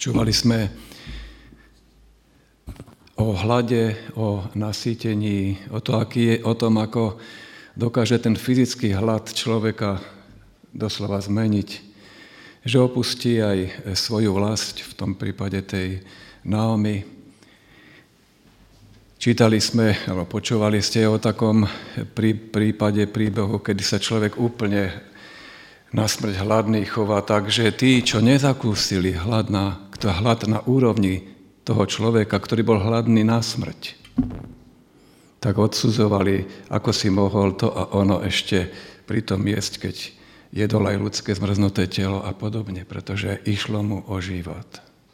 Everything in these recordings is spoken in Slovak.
Počúvali sme o hlade, o nasýtení, o tom, ako dokáže ten fyzický hlad človeka doslova zmeniť, že opustí aj svoju vlast, v tom prípade tej Naomi. Čítali sme, alebo počúvali ste o takom príbehu, kedy sa človek úplne na smrť hladný chová tak, že tí, čo nezakúsili hlad na úrovni toho človeka, ktorý bol hladný na smrť, tak odsudzovali, ako si mohol to a ono ešte pri tom jesť, keď jedol aj ľudské zmrznuté telo a podobne, pretože išlo mu o život.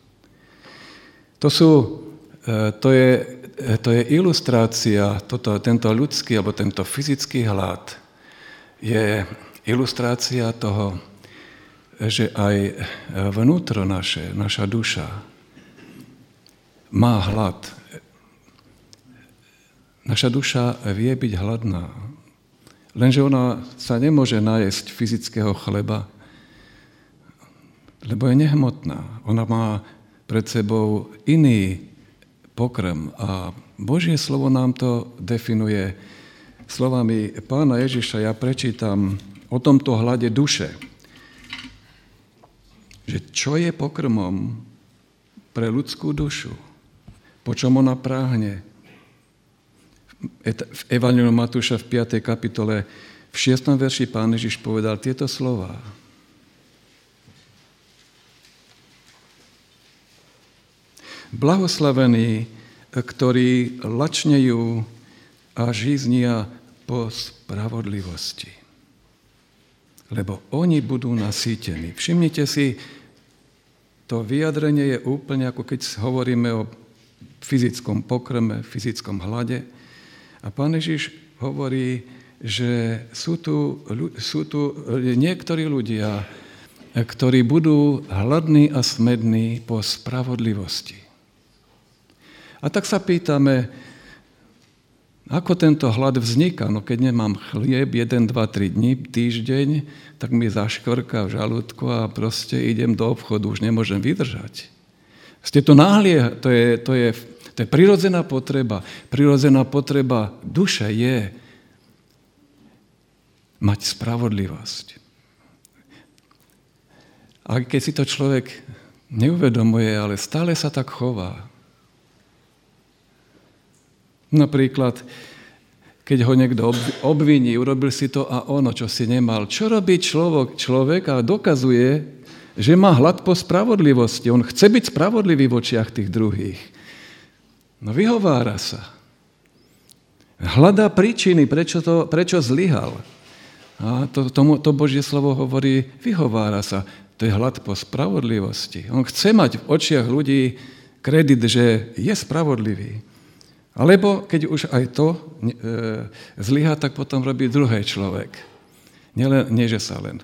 To je ilustrácia, tento ľudský alebo tento fyzický hlad je ilustrácia toho, že aj vnútro naša duša má hlad. Naša duša vie byť hladná, lenže ona sa nemôže najesť fyzického chleba, lebo je nehmotná. Ona má pred sebou iný pokrm a Božie slovo nám to definuje slovami Pána Ježiša. Ja prečítam o tomto hlade duše, že čo je pokrmom pre ľudskú dušu, po čom ona práhne. V Evanjeliu Matúša v 5. kapitole v 6. verši Pán Ježiš povedal tieto slová. Blahoslavení, ktorí lačnejú a žíznia po spravodlivosti, lebo oni budú nasýtení. Všimnite si, to vyjadrenie je úplne ako keď hovoríme o fyzickom pokrme, fyzickom hlade. A Pán Ježiš hovorí, že sú tu niektorí ľudia, ktorí budú hladní a smední po spravodlivosti. A tak sa pýtame, ako tento hlad vzniká? No keď nemám chlieb 1, 2, 3 dní, týždeň, tak mi zaškvrká v žalúdku a proste idem do obchodu, už nemôžem vydržať. To je prirodzená potreba. Prirodzená potreba duše je mať spravodlivosť. A keď si to človek neuvedomuje, ale stále sa tak chová. Napríklad, keď ho niekto obviní, urobil si to a ono, čo si nemal. Čo robí človek a dokazuje, že má hlad po spravodlivosti. On chce byť spravodlivý v očiach tých druhých. No vyhovára sa. Hľadá príčiny, prečo zlyhal. A to Božie slovo hovorí, vyhovára sa. To je hlad po spravodlivosti. On chce mať v očiach ľudí kredit, že je spravodlivý. Alebo keď už aj to zlyhá, tak potom robí druhý človek. Nie, že sa len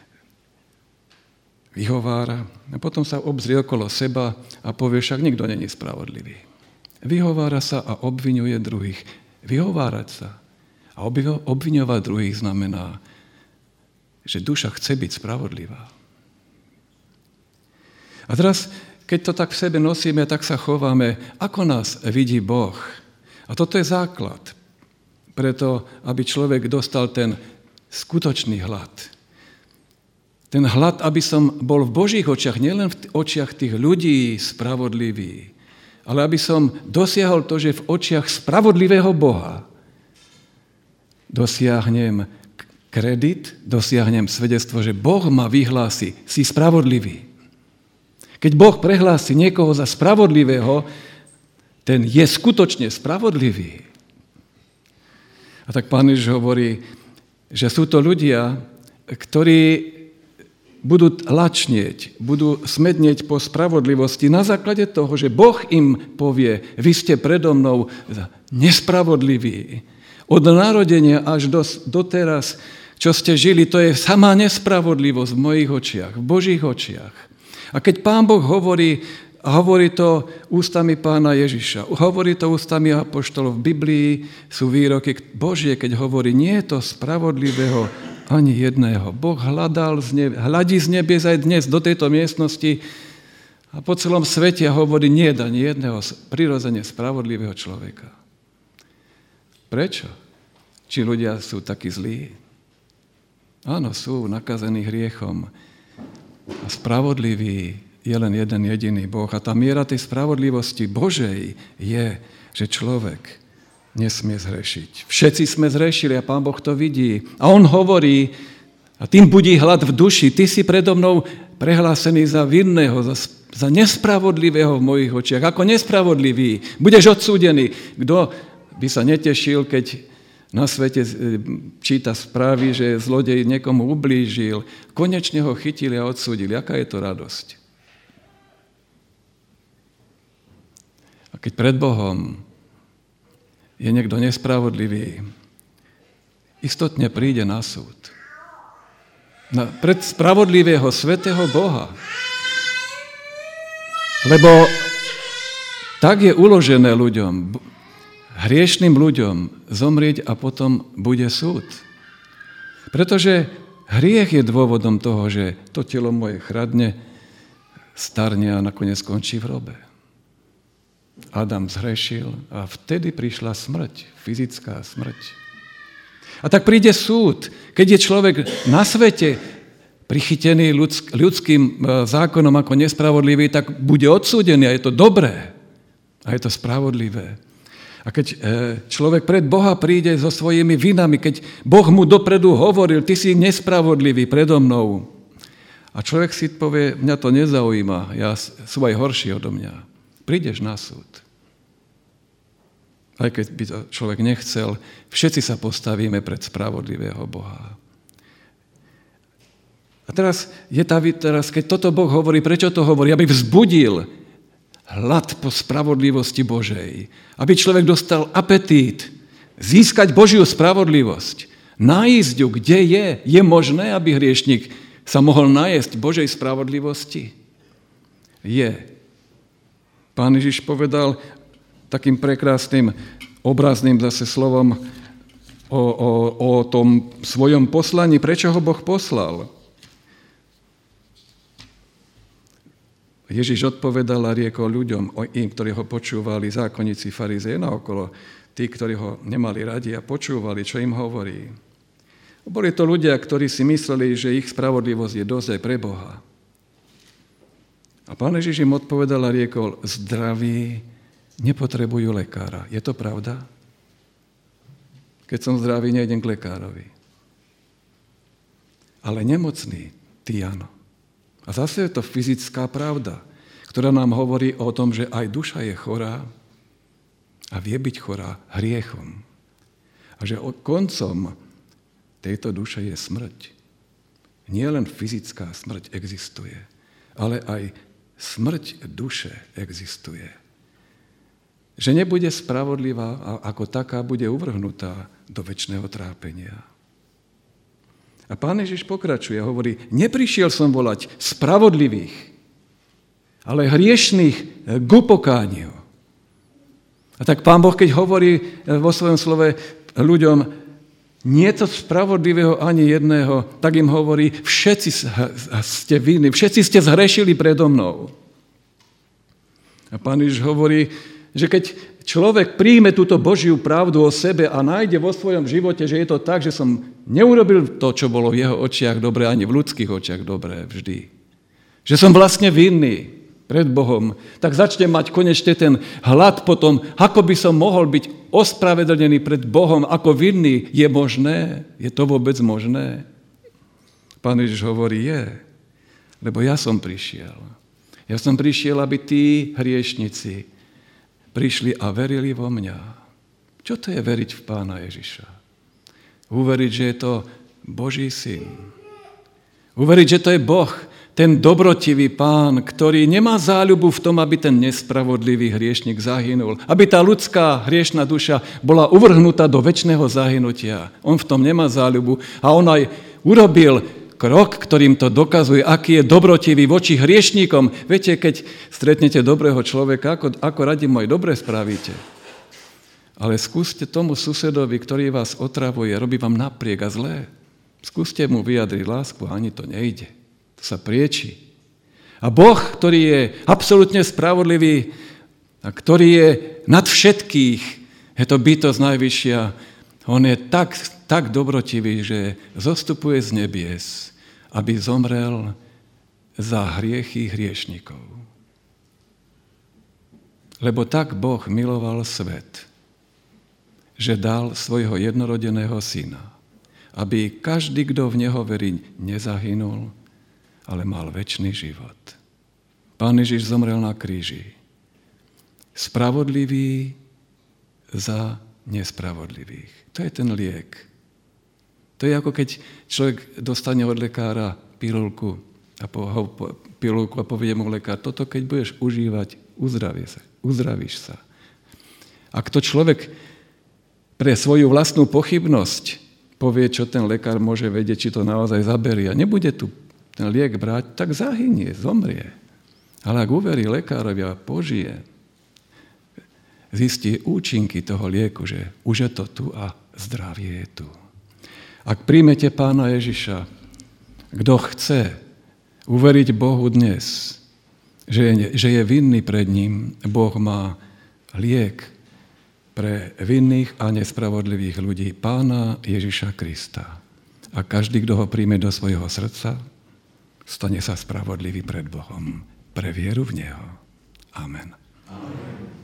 vyhovára a potom sa obzrie okolo seba a povie, však nikto není spravodlivý. Vyhovára sa a obviňuje druhých. Vyhovárať sa a obviňovať druhých znamená, že duša chce byť spravodlivá. A teraz, keď to tak v sebe nosíme, tak sa chováme, ako nás vidí Boh. A toto je základ, preto, aby človek dostal ten skutočný hlad. Ten hlad, aby som bol v Božích očiach, nielen v očiach tých ľudí spravodlivý, ale aby som dosiahol to, že v očiach spravodlivého Boha dosiahnem kredit, dosiahnem svedectvo, že Boh ma vyhlási, si spravodlivý. Keď Boh prehlási niekoho za spravodlivého, ten je skutočne spravodlivý. A tak Pán Ježiš hovorí, že sú to ľudia, ktorí budú lačnieť, budú smednieť po spravodlivosti na základe toho, že Boh im povie, vy ste predo mnou nespravodliví. Od narodenia až doteraz, čo ste žili, to je samá nespravodlivosť v mojich očiach, v Božích očiach. A keď Pán Boh hovorí to ústami Pána Ježiša, hovorí to ústami apoštolov. V Biblii sú výroky Božie, keď hovorí, nie je to spravodlivého ani jedného. Boh hladí z nebies aj dnes do tejto miestnosti A po celom svete hovorí, nie je ani jedného prirodzene spravodlivého človeka. Prečo? Či ľudia sú takí zlí? Áno, sú nakazení hriechom. A spravodlivý je len jeden jediný Boh. A tá miera tej spravodlivosti Božej je, že človek nesmie zhrešiť. Všetci sme zhrešili a Pán Boh to vidí. A on hovorí, a tým budí hlad v duši, ty si predo mnou prehlásený za vinného, za nespravodlivého v mojich očiach. Ako nespravodlivý. Budeš odsúdený. Kto by sa netešil, keď na svete číta správy, že zlodej niekomu ublížil, konečne ho chytili a odsúdili. Aká je to radosť? A keď pred Bohom je niekto nespravodlivý, istotne príde na súd. Pred spravodlivého svätého Boha. Lebo tak je uložené ľuďom, hriešným ľuďom zomrieť a potom bude súd. Pretože hriech je dôvodom toho, že to telo moje chradne, starne a nakoniec skončí v hrobe. Adam zhrešil a vtedy prišla smrť, fyzická smrť. A tak príde súd, keď je človek na svete prichytený ľudským zákonom ako nespravodlivý, tak bude odsúdený a je to dobré a je to spravodlivé. A keď človek pred Boha príde so svojimi vinami, keď Boh mu dopredu hovoril, ty si nespravodlivý predo mnou. A človek si povie, mňa to nezaujíma, sú aj horší odo mňa. Prídeš na súd. Aj keď by to človek nechcel, všetci sa postavíme pred spravodlivého Boha. A teraz, keď toto Boh hovorí, prečo to hovorí? Aby vzbudil hlad po spravodlivosti Božej. Aby človek dostal apetít získať Božiu spravodlivosť. Nájsť ju, kde je. Je možné, aby hriešnik sa mohol najesť Božej spravodlivosti? Je. Pán Ježiš povedal takým prekrásnym, obrazným zase slovom o tom svojom poslaní. Prečo ho Boh poslal? Ježiš odpovedal a riekol ľuďom, im, ktorí ho počúvali, zákonníci, farizei, naokolo, tí, ktorí ho nemali radi a počúvali, čo im hovorí. Boli to ľudia, ktorí si mysleli, že ich spravodlivosť je dosť aj pre Boha. A Pán Ježiš im odpovedal a riekol, zdraví nepotrebujú lekára. Je to pravda? Keď som zdravý, nejdem k lekárovi. Ale nemocný, ty áno. A zase je to fyzická pravda, ktorá nám hovorí o tom, že aj duša je chorá a vie byť chorá hriechom. A že koncom tejto duše je smrť. Nie len fyzická smrť existuje, ale aj smrť duše existuje. Že nebude spravodlivá a ako taká bude uvrhnutá do večného trápenia. A Pán Ježiš pokračuje, hovorí, neprišiel som volať spravodlivých, ale hriešných k upokániu. A tak Pán Boh, keď hovorí vo svojom slove ľuďom, nie je to spravodlivého ani jedného, tak im hovorí, všetci ste vinní, všetci ste zhrešili predo mnou. A Pán Ježiš hovorí, že keď človek príjme túto Božiu pravdu o sebe a nájde vo svojom živote, že je to tak, že som neurobil to, čo bolo v jeho očiach dobré, ani v ľudských očiach dobré vždy. Že som vlastne vinný pred Bohom, tak začne mať konečne ten hlad potom, ako by som mohol byť ospravedlnený pred Bohom, ako vinný. Je možné? Je to vôbec možné? Pán Ježiš hovorí, je, lebo ja som prišiel. Ja som prišiel, aby tí hriešnici prišli a verili vo mňa. Čo to je veriť v Pána Ježiša? Uveriť, že je to Boží syn. Uveriť, že to je Boh, ten dobrotivý Pán, ktorý nemá záľubu v tom, aby ten nespravodlivý hriešnik zahynul. Aby tá ľudská hriešna duša bola uvrhnutá do večného zahynutia. On v tom nemá záľubu a on aj urobil krok, ktorým to dokazuje, aký je dobrotivý voči hriešníkom. Viete, keď stretnete dobrého človeka, ako radi mu aj dobre spravíte. Ale skúste tomu susedovi, ktorý vás otravuje, robí vám napriek a zlé. Skúste mu vyjadriť lásku, ani to nejde. To sa prieči. A Boh, ktorý je absolútne spravodlivý a ktorý je nad všetkých, je to bytosť najvyššia, on je tak dobrotivý, že zostupuje z nebies, aby zomrel za hriechy hriešnikov. Lebo tak Boh miloval svet, že dal svojho jednorodeného syna, aby každý, kto v neho verí, nezahynul, ale mal večný život. Pán Ježiš zomrel na kríži. Spravodlivý za nespravodlivých. To je ten liek. To je ako keď človek dostane od lekára pilulku a povie mu lekár, toto keď budeš užívať, uzdravíš sa. Ak to človek pre svoju vlastnú pochybnosť povie, čo ten lekár môže vedieť, či to naozaj zaberie a nebude tu ten liek brať, tak zahynie, zomrie. Ale ak uverí lekárovi a požije, zistí účinky toho lieku, že už je to tu a zdravie je tu. Ak príjmete Pána Ježiša, kto chce uveriť Bohu dnes, že je vinný pred ním, Boh má liek pre vinných a nespravodlivých ľudí, Pána Ježiša Krista. A každý, kto ho príjme do svojho srdca, stane sa spravodlivý pred Bohom pre vieru v Neho. Amen. Amen.